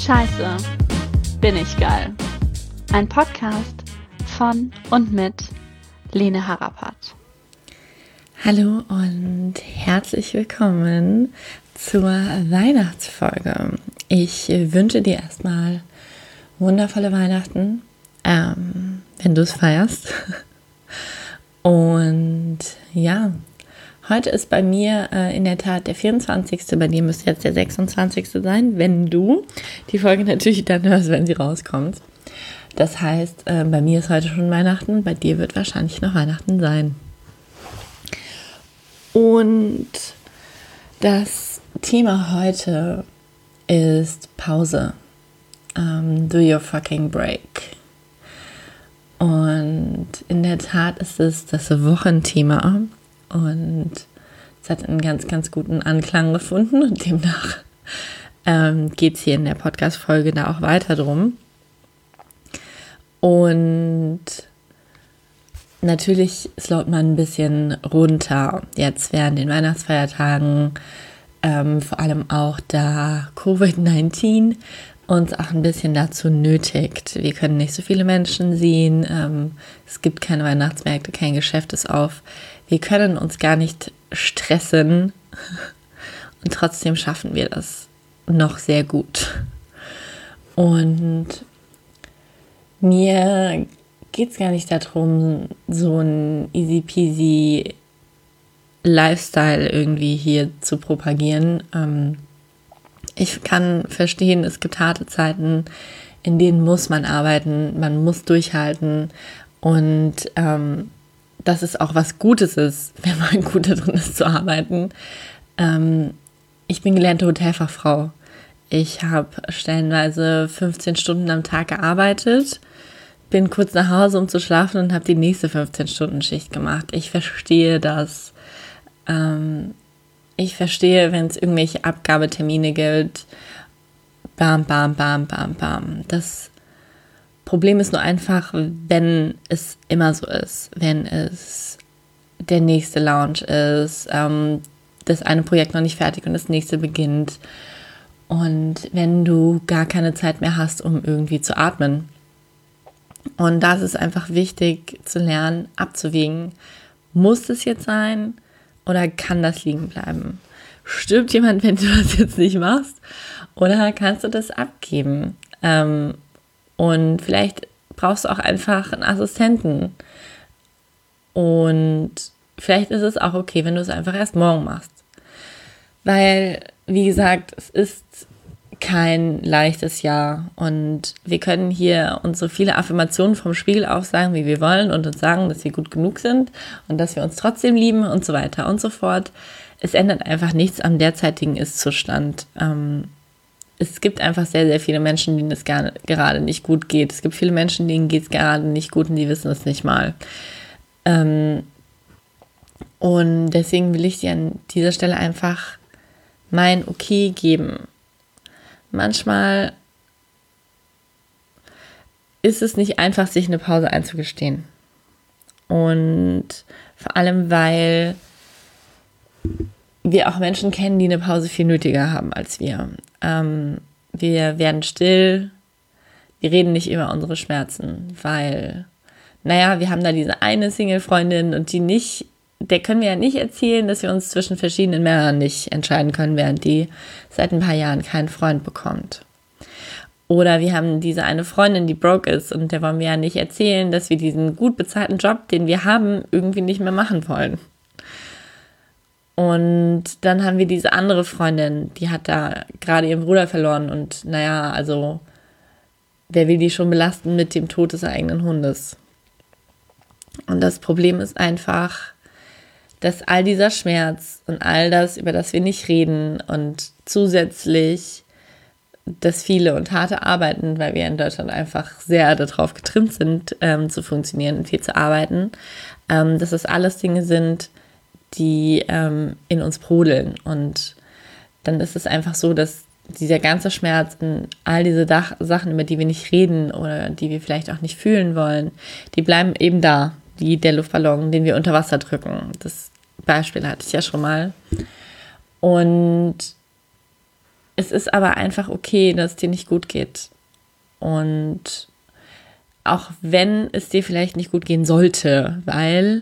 Scheiße, bin ich geil. Ein Podcast von und mit Lene Harapat. Hallo und herzlich willkommen zur Weihnachtsfolge. Ich wünsche dir erstmal wundervolle Weihnachten, wenn du es feierst. Und ja, heute ist bei mir in der Tat der 24. Bei dir müsste jetzt der 26. sein, wenn du die Folge natürlich dann hörst, wenn sie rauskommt. Das heißt, bei mir ist heute schon Weihnachten, bei dir wird wahrscheinlich noch Weihnachten sein. Und das Thema heute ist Pause. Do your fucking break. Und in der Tat ist es das Wochenthema und es hat einen ganz, ganz guten Anklang gefunden und demnach geht es hier in der Podcast-Folge da auch weiter drum. Und natürlich slowt man ein bisschen runter, jetzt während den Weihnachtsfeiertagen, vor allem auch da Covid-19 uns auch ein bisschen dazu nötigt. Wir können nicht so viele Menschen sehen, es gibt keine Weihnachtsmärkte, kein Geschäft ist auf. Wir können uns gar nicht stressen und trotzdem schaffen wir das noch sehr gut. Und mir geht es gar nicht darum, so ein easy peasy Lifestyle irgendwie hier zu propagieren. Ich kann verstehen, es gibt harte Zeiten, in denen muss man arbeiten, man muss durchhalten und dass es auch was Gutes ist, wenn man gut darin ist zu arbeiten. Ich bin gelernte Hotelfachfrau. Ich habe stellenweise 15 Stunden am Tag gearbeitet, bin kurz nach Hause, um zu schlafen und habe die nächste 15-Stunden-Schicht gemacht. Ich verstehe das. Ich verstehe, wenn es irgendwelche Abgabetermine gibt. Bam, bam, bam, bam, bam. Das Problem ist nur einfach, wenn es immer so ist. Wenn es der nächste Launch ist, das eine Projekt noch nicht fertig und das nächste beginnt. Und wenn du gar keine Zeit mehr hast, um irgendwie zu atmen. Und da ist es einfach wichtig zu lernen, abzuwägen. Muss es jetzt sein oder kann das liegen bleiben? Stirbt jemand, wenn du das jetzt nicht machst? Oder kannst du das abgeben? Und vielleicht brauchst du auch einfach einen Assistenten. Und vielleicht ist es auch okay, wenn du es einfach erst morgen machst. Weil, wie gesagt, es ist kein leichtes Jahr und wir können hier uns so viele Affirmationen vom Spiegel aufsagen, wie wir wollen und uns sagen, dass wir gut genug sind und dass wir uns trotzdem lieben und so weiter und so fort. Es ändert einfach nichts am derzeitigen Ist-Zustand. Es gibt einfach sehr, sehr viele Menschen, denen es gerade nicht gut geht. Es gibt viele Menschen, denen geht es gerade nicht gut und die wissen es nicht mal. Und deswegen will ich dir an dieser Stelle einfach mein Okay geben. Manchmal ist es nicht einfach, sich eine Pause einzugestehen. Und vor allem, weil wir auch Menschen kennen, die eine Pause viel nötiger haben als wir. Wir werden still, wir reden nicht über unsere Schmerzen, weil, wir haben da diese eine Single-Freundin und der können wir ja nicht erzählen, dass wir uns zwischen verschiedenen Männern nicht entscheiden können, während die seit ein paar Jahren keinen Freund bekommt. Oder wir haben diese eine Freundin, die broke ist und der wollen wir ja nicht erzählen, dass wir diesen gut bezahlten Job, den wir haben, irgendwie nicht mehr machen wollen. Und dann haben wir diese andere Freundin, die hat da gerade ihren Bruder verloren und wer will die schon belasten mit dem Tod des eigenen Hundes? Und das Problem ist einfach, dass all dieser Schmerz und all das, über das wir nicht reden und zusätzlich das viele und harte Arbeiten, weil wir in Deutschland einfach sehr darauf getrimmt sind, zu funktionieren und viel zu arbeiten, dass das alles Dinge sind, die in uns brodeln. Und dann ist es einfach so, dass dieser ganze Schmerz und all diese Sachen, über die wir nicht reden oder die wir vielleicht auch nicht fühlen wollen, die bleiben eben da, wie der Luftballon, den wir unter Wasser drücken. Das Beispiel hatte ich ja schon mal. Und Es ist aber einfach okay, dass es dir nicht gut geht. Und auch wenn es dir vielleicht nicht gut gehen sollte, weil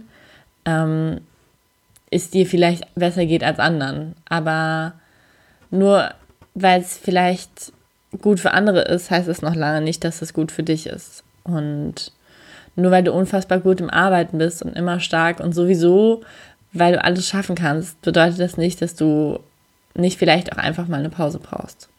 es dir vielleicht besser geht als anderen. Aber nur weil es vielleicht gut für andere ist, heißt es noch lange nicht, dass es gut für dich ist. Und nur weil du unfassbar gut im Arbeiten bist und immer stark und sowieso, weil du alles schaffen kannst, bedeutet das nicht, dass du nicht vielleicht auch einfach mal eine Pause brauchst.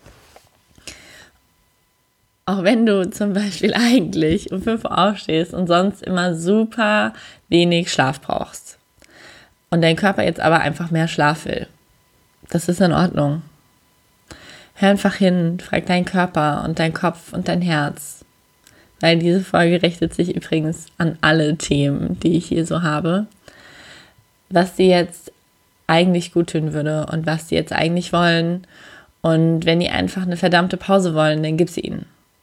Auch wenn du zum Beispiel eigentlich um 5 Uhr aufstehst und sonst immer super wenig Schlaf brauchst und dein Körper jetzt aber einfach mehr Schlaf will. Das ist in Ordnung. Hör einfach hin, frag deinen Körper und deinen Kopf und dein Herz. Weil diese Folge richtet sich übrigens an alle Themen, die ich hier so habe. Was dir jetzt eigentlich gut tun würde und was die jetzt eigentlich wollen. Und wenn die einfach eine verdammte Pause wollen, dann gib sie ihnen.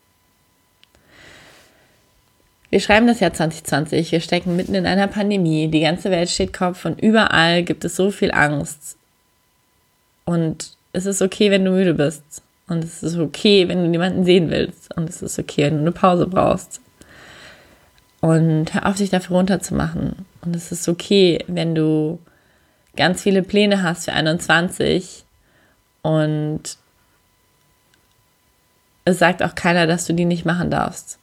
Wir schreiben das Jahr 2020, wir stecken mitten in einer Pandemie, die ganze Welt steht Kopf und überall gibt es so viel Angst. Und es ist okay, wenn du müde bist. Und es ist okay, wenn du niemanden sehen willst. Und es ist okay, wenn du eine Pause brauchst. Und hör auf, dich dafür runterzumachen. Und es ist okay, wenn du ganz viele Pläne hast für 21 und es sagt auch keiner, dass du die nicht machen darfst.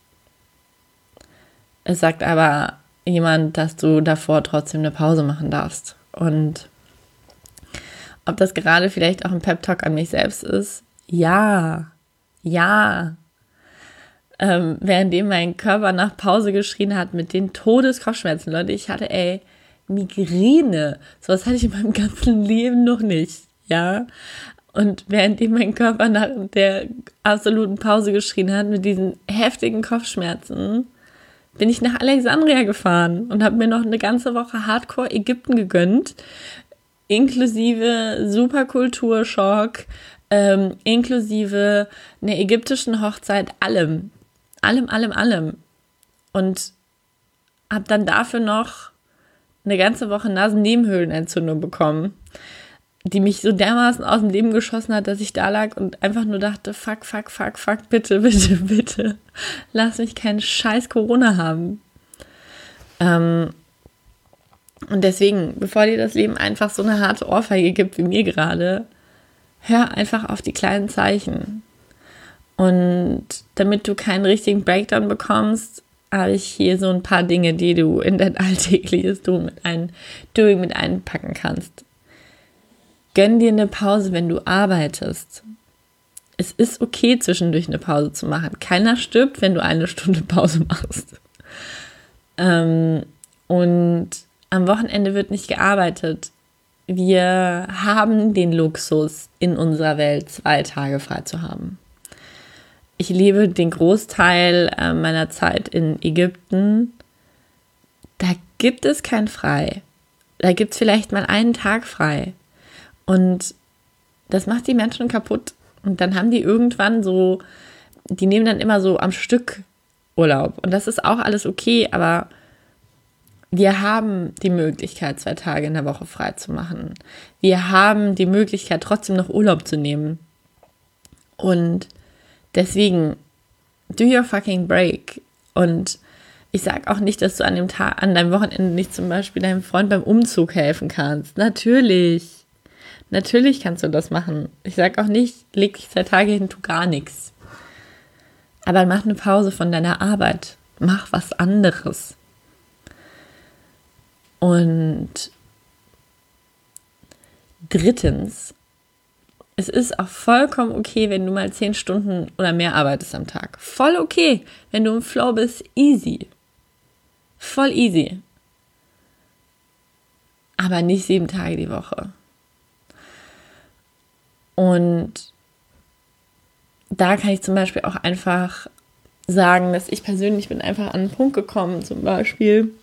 Es sagt aber jemand, dass du davor trotzdem eine Pause machen darfst. Und ob das gerade vielleicht auch ein Pep-Talk an mich selbst ist? Ja. Währenddem mein Körper nach Pause geschrien hat mit den Todeskopfschmerzen, Leute, ich hatte, Migräne. Sowas hatte ich in meinem ganzen Leben noch nicht, ja. Und währenddem mein Körper nach der absoluten Pause geschrien hat mit diesen heftigen Kopfschmerzen, bin ich nach Alexandria gefahren und habe mir noch eine ganze Woche Hardcore Ägypten gegönnt, inklusive Superkulturschock, inklusive einer ägyptischen Hochzeit, allem. Und habe dann dafür noch eine ganze Woche Nasennebenhöhlenentzündung bekommen, die mich so dermaßen aus dem Leben geschossen hat, dass ich da lag und einfach nur dachte, fuck, bitte, lass mich keinen scheiß Corona haben. Und deswegen, bevor dir das Leben einfach so eine harte Ohrfeige gibt wie mir gerade, hör einfach auf die kleinen Zeichen. Und damit du keinen richtigen Breakdown bekommst, habe ich hier so ein paar Dinge, die du in dein alltägliches Doing mit einpacken kannst. Gönn dir eine Pause, wenn du arbeitest. Es ist okay, zwischendurch eine Pause zu machen. Keiner stirbt, wenn du 1 Stunde Pause machst. Und am Wochenende wird nicht gearbeitet. Wir haben den Luxus, in unserer Welt 2 Tage frei zu haben. Ich lebe den Großteil meiner Zeit in Ägypten. Da gibt es kein Frei. Da gibt es vielleicht mal einen Tag frei. Und das macht die Menschen kaputt. Und dann haben die irgendwann so, die nehmen dann immer so am Stück Urlaub. Und das ist auch alles okay, aber wir haben die Möglichkeit, 2 Tage in der Woche frei zu machen. Wir haben die Möglichkeit, trotzdem noch Urlaub zu nehmen. Und deswegen, do your fucking break. Und ich sage auch nicht, dass du an deinem Wochenende nicht zum Beispiel deinem Freund beim Umzug helfen kannst. Natürlich kannst du das machen. Ich sage auch nicht, leg dich 2 Tage hin, tu gar nichts. Aber mach eine Pause von deiner Arbeit. Mach was anderes. Und drittens, es ist auch vollkommen okay, wenn du mal 10 Stunden oder mehr arbeitest am Tag. Voll okay, wenn du im Flow bist, easy. Voll easy. Aber nicht 7 Tage die Woche. Und da kann ich zum Beispiel auch einfach sagen, dass ich persönlich bin einfach an einen Punkt gekommen, zum Beispiel,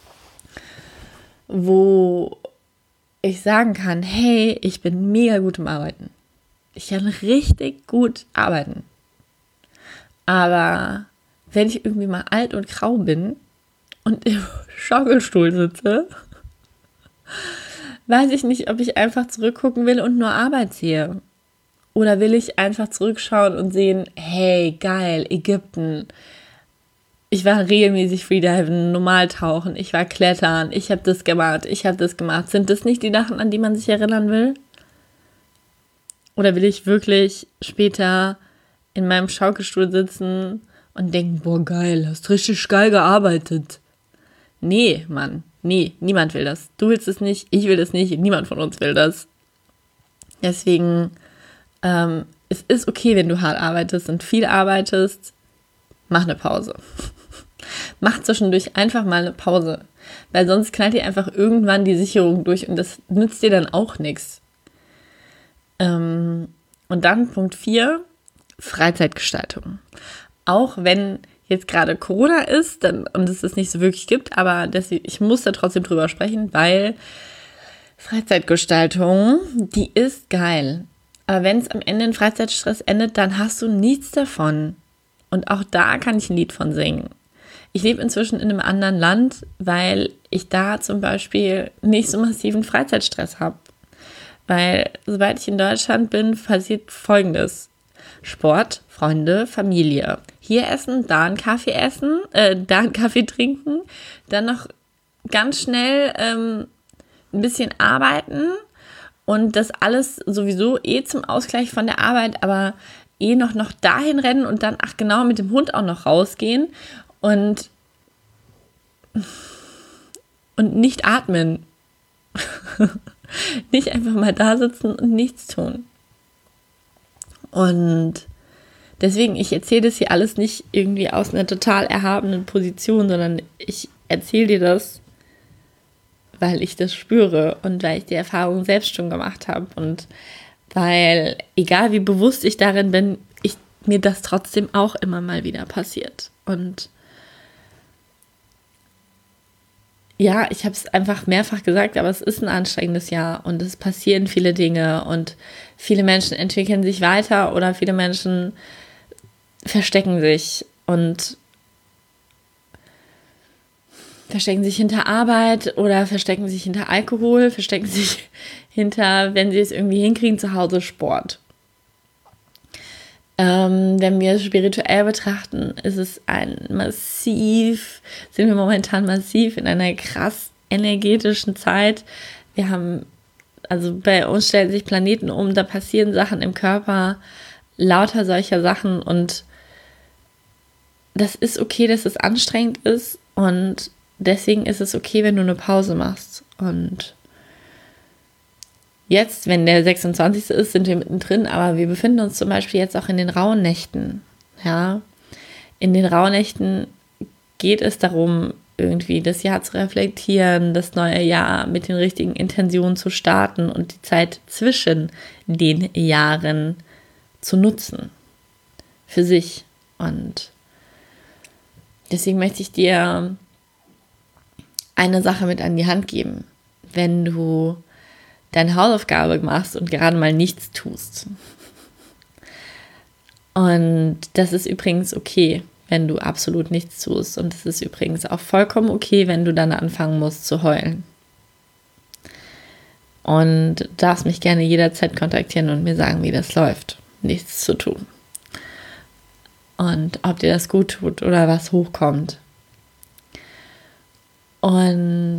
wo ich sagen kann, hey, ich bin mega gut im Arbeiten. Ich kann richtig gut arbeiten. Aber wenn ich irgendwie mal alt und grau bin und im Schaukelstuhl sitze, weiß ich nicht, ob ich einfach zurückgucken will und nur Arbeit sehe. Oder will ich einfach zurückschauen und sehen, hey, geil, Ägypten. Ich war regelmäßig Freediven, Normaltauchen, ich war Klettern, ich habe das gemacht. Sind das nicht die Sachen, an die man sich erinnern will? Oder will ich wirklich später in meinem Schaukelstuhl sitzen und denken, boah, geil, hast richtig geil gearbeitet? Nee, Mann, nee, niemand will das. Du willst es nicht, ich will es nicht, niemand von uns will das. Deswegen, es ist okay, wenn du hart arbeitest und viel arbeitest, mach eine Pause. Mach zwischendurch einfach mal eine Pause, weil sonst knallt dir einfach irgendwann die Sicherung durch und das nützt dir dann auch nichts. Und dann Punkt 4, Freizeitgestaltung. Auch wenn jetzt gerade Corona ist und es das nicht so wirklich gibt, aber ich muss da trotzdem drüber sprechen, weil Freizeitgestaltung, die ist geil. Aber wenn es am Ende in Freizeitstress endet, dann hast du nichts davon. Und auch da kann ich ein Lied von singen. Ich lebe inzwischen in einem anderen Land, weil ich da zum Beispiel nicht so massiven Freizeitstress habe. Weil sobald ich in Deutschland bin, passiert Folgendes. Sport, Freunde, Familie. Hier essen, da einen Kaffee essen, da einen Kaffee trinken, dann noch ganz schnell ein bisschen arbeiten und das alles sowieso zum Ausgleich von der Arbeit, aber noch dahin rennen und dann, genau, mit dem Hund auch noch rausgehen und nicht atmen. Nicht einfach mal da sitzen und nichts tun. Und deswegen, ich erzähle das hier alles nicht irgendwie aus einer total erhabenen Position, sondern ich erzähle dir das, weil ich das spüre und weil ich die Erfahrung selbst schon gemacht habe und weil, egal wie bewusst ich darin bin, mir das trotzdem auch immer mal wieder passiert. Und ja, ich habe es einfach mehrfach gesagt, aber es ist ein anstrengendes Jahr und es passieren viele Dinge und viele Menschen entwickeln sich weiter oder viele Menschen verstecken sich hinter Arbeit oder verstecken sich hinter Alkohol, verstecken sich hinter, wenn sie es irgendwie hinkriegen, zu Hause Sport. Wenn wir es spirituell betrachten, sind wir momentan massiv in einer krass energetischen Zeit. Bei uns stellen sich Planeten um, da passieren Sachen im Körper, lauter solcher Sachen und das ist okay, dass es anstrengend ist und deswegen ist es okay, wenn du eine Pause machst. Und jetzt, wenn der 26. ist, sind wir mittendrin, aber wir befinden uns zum Beispiel jetzt auch in den Rauhnächten. Ja? In den Rauhnächten geht es darum, irgendwie das Jahr zu reflektieren, das neue Jahr mit den richtigen Intentionen zu starten und die Zeit zwischen den Jahren zu nutzen. Für sich. Und deswegen möchte ich dir eine Sache mit an die Hand geben. Wenn du deine Hausaufgabe machst und gerade mal nichts tust. Und das ist übrigens okay, wenn du absolut nichts tust. Und es ist übrigens auch vollkommen okay, wenn du dann anfangen musst zu heulen. Und darfst mich gerne jederzeit kontaktieren und mir sagen, wie das läuft, nichts zu tun. Und ob dir das gut tut oder was hochkommt. Und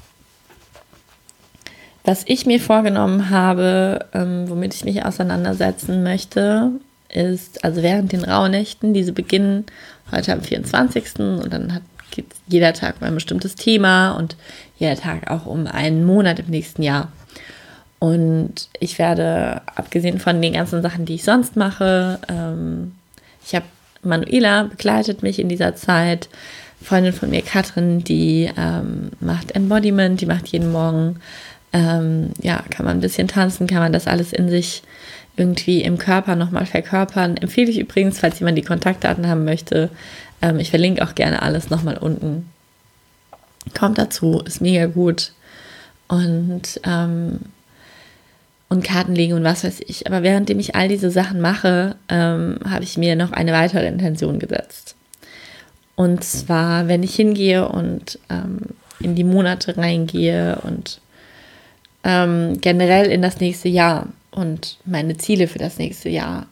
was ich mir vorgenommen habe, womit ich mich auseinandersetzen möchte, ist, also während den Rauhnächten, diese beginnen heute am 24. und dann geht jeder Tag um ein bestimmtes Thema und jeder Tag auch um einen Monat im nächsten Jahr. Und ich werde, abgesehen von den ganzen Sachen, die ich sonst mache, ich habe Manuela begleitet mich in dieser Zeit, Freundin von mir, Katrin, die macht Embodiment, die macht jeden Morgen, kann man ein bisschen tanzen, kann man das alles in sich irgendwie im Körper nochmal verkörpern. Empfehle ich übrigens, falls jemand die Kontaktdaten haben möchte. Ich verlinke auch gerne alles nochmal unten. Kommt dazu, ist mega gut. Und Karten legen und was weiß ich. Aber währenddem ich all diese Sachen mache, habe ich mir noch eine weitere Intention gesetzt. Und zwar, wenn ich hingehe und in die Monate reingehe und generell in das nächste Jahr und meine Ziele für das nächste Jahr.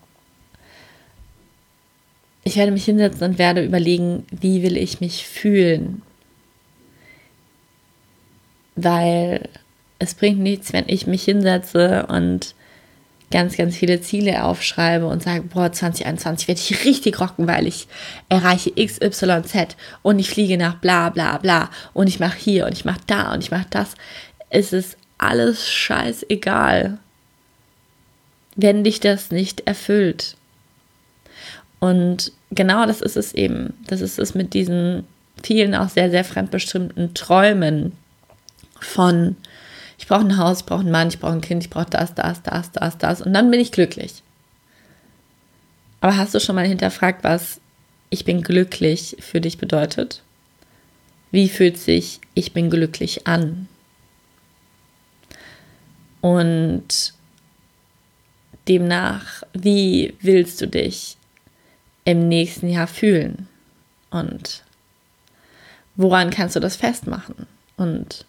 Ich werde mich hinsetzen und werde überlegen, wie will ich mich fühlen? Weil es bringt nichts, wenn ich mich hinsetze und ganz, ganz viele Ziele aufschreibe und sage, 2021 werde ich richtig rocken, weil ich erreiche XYZ und ich fliege nach bla bla bla und ich mache hier und ich mache da und ich mache das. Es ist alles scheißegal, wenn dich das nicht erfüllt. Und genau das ist es eben. Das ist es mit diesen vielen auch sehr, sehr fremdbestimmten Träumen von ich brauche ein Haus, ich brauche einen Mann, ich brauche ein Kind, ich brauche das und dann bin ich glücklich. Aber hast du schon mal hinterfragt, was ich bin glücklich für dich bedeutet? Wie fühlt sich ich bin glücklich an? Und demnach, wie willst du dich im nächsten Jahr fühlen? Und woran kannst du das festmachen? Und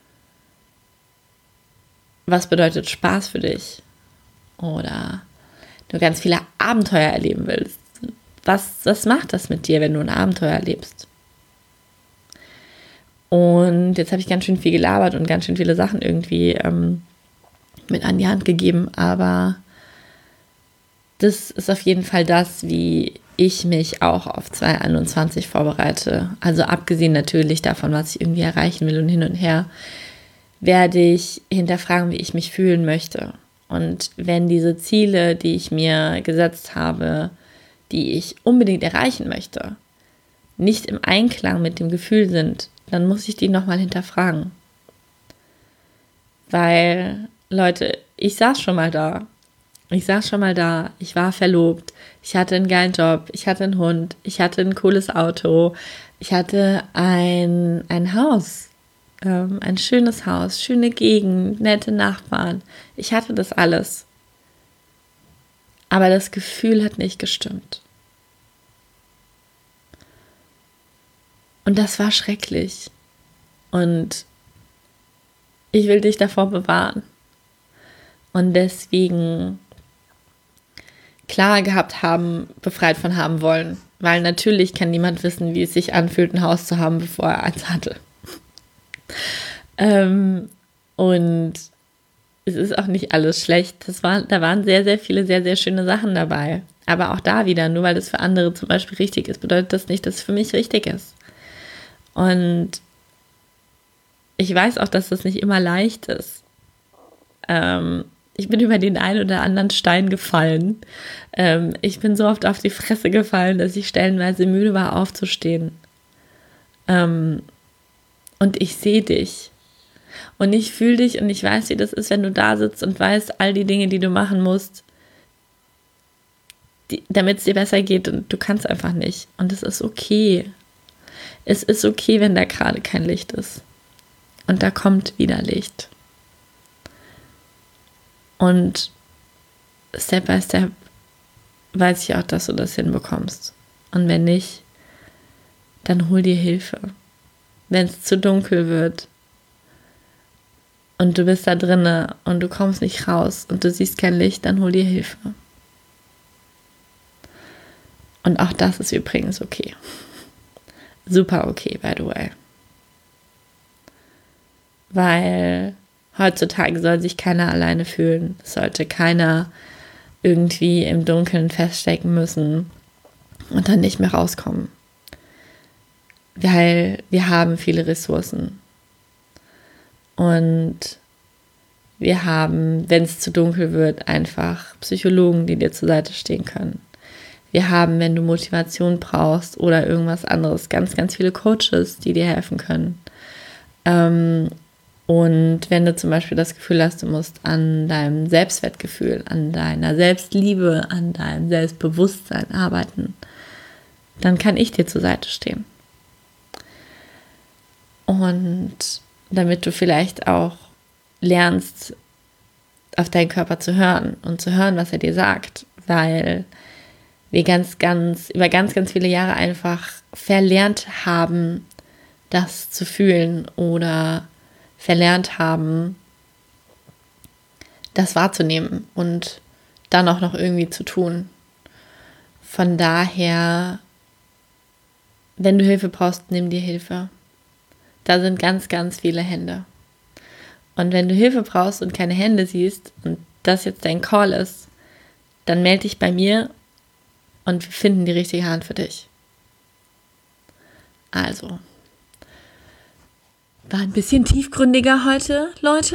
was bedeutet Spaß für dich? Oder du ganz viele Abenteuer erleben willst. Was macht das mit dir, wenn du ein Abenteuer erlebst? Und jetzt habe ich ganz schön viel gelabert und ganz schön viele Sachen irgendwie mit an die Hand gegeben, aber das ist auf jeden Fall das, wie ich mich auch auf 2021 vorbereite. Also abgesehen natürlich davon, was ich irgendwie erreichen will und hin und her, werde ich hinterfragen, wie ich mich fühlen möchte. Und wenn diese Ziele, die ich mir gesetzt habe, die ich unbedingt erreichen möchte, nicht im Einklang mit dem Gefühl sind, dann muss ich die nochmal hinterfragen. Weil, Leute, ich saß schon mal da. Ich war verlobt, ich hatte einen geilen Job, ich hatte einen Hund, ich hatte ein cooles Auto, ich hatte ein Haus. Ein schönes Haus, schöne Gegend, nette Nachbarn. Ich hatte das alles. Aber das Gefühl hat nicht gestimmt. Und das war schrecklich. Und ich will dich davor bewahren. Und deswegen klar gehabt haben, befreit von haben wollen. Weil natürlich kann niemand wissen, wie es sich anfühlt, ein Haus zu haben, bevor er eins hatte. Und es ist auch nicht alles schlecht. Da waren sehr, sehr viele, sehr, sehr schöne Sachen dabei. Aber auch da wieder, nur weil das für andere zum Beispiel richtig ist, bedeutet das nicht, dass es für mich richtig ist. Und ich weiß auch, dass das nicht immer leicht ist. Ich bin über den einen oder anderen Stein gefallen. Ich bin so oft auf die Fresse gefallen, dass ich stellenweise müde war, aufzustehen. Und ich sehe dich. Und ich fühle dich und ich weiß, wie das ist, wenn du da sitzt und weißt, all die Dinge, die du machen musst, damit es dir besser geht und du kannst einfach nicht. Und es ist okay. Es ist okay, wenn da gerade kein Licht ist. Und da kommt wieder Licht. Und Step by Step weiß ich auch, dass du das hinbekommst. Und wenn nicht, dann hol dir Hilfe. Wenn es zu dunkel wird und du bist da drinne und du kommst nicht raus und du siehst kein Licht, dann hol dir Hilfe. Und auch das ist übrigens okay. Super okay, by the way. Weil heutzutage soll sich keiner alleine fühlen. Es sollte keiner irgendwie im Dunkeln feststecken müssen und dann nicht mehr rauskommen. Weil wir haben viele Ressourcen. Und wir haben, wenn es zu dunkel wird, einfach Psychologen, die dir zur Seite stehen können. Wir haben, wenn du Motivation brauchst oder irgendwas anderes, ganz, ganz viele Coaches, die dir helfen können. Und wenn du zum Beispiel das Gefühl hast, du musst an deinem Selbstwertgefühl, an deiner Selbstliebe, an deinem Selbstbewusstsein arbeiten, dann kann ich dir zur Seite stehen. Und damit du vielleicht auch lernst, auf deinen Körper zu hören und zu hören, was er dir sagt, weil wir über ganz, ganz viele Jahre einfach verlernt haben, das zu fühlen oder verlernt haben, das wahrzunehmen und dann auch noch irgendwie zu tun. Von daher, wenn du Hilfe brauchst, nimm dir Hilfe. Da sind ganz, ganz viele Hände. Und wenn du Hilfe brauchst und keine Hände siehst und das jetzt dein Call ist, dann melde dich bei mir und wir finden die richtige Hand für dich. Also, war ein bisschen tiefgründiger heute, Leute.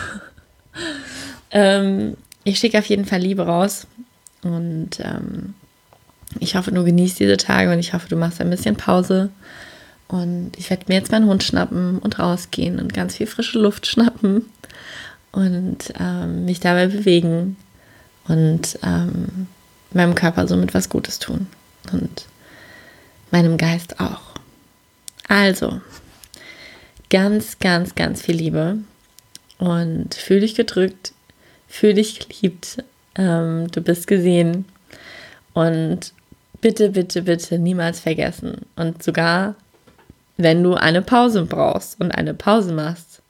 Ich schicke auf jeden Fall Liebe raus und ich hoffe, du genießt diese Tage und ich hoffe, du machst ein bisschen Pause und ich werde mir jetzt meinen Hund schnappen und rausgehen und ganz viel frische Luft schnappen und mich dabei bewegen und meinem Körper somit was Gutes tun und meinem Geist auch. Also, ganz, ganz, ganz viel Liebe und fühl dich gedrückt, fühl dich geliebt, du bist gesehen und bitte, bitte, bitte niemals vergessen und sogar, wenn du eine Pause brauchst und eine Pause machst,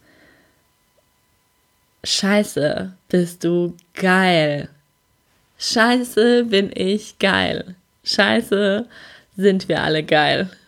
Scheiße, bist du geil. Scheiße, bin ich geil. Scheiße, sind wir alle geil.